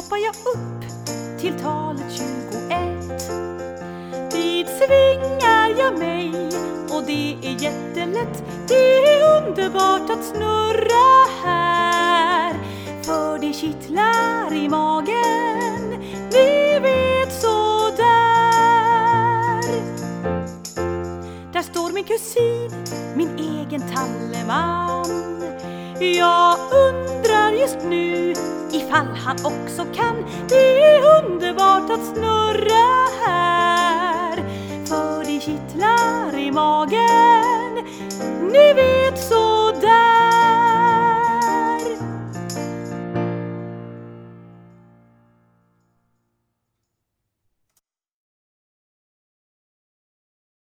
hoppar jag upp till talet 21. Dit svingar jag mig och det är jättelätt. Det är underbart att snurra här, för det kittlar i magen, ni vet så där. Där står min kusin, min egen talleman. Jag undrar just nu ifall han också kan. Det är underbart att snurra här, för det kittlar i magen, ni vet så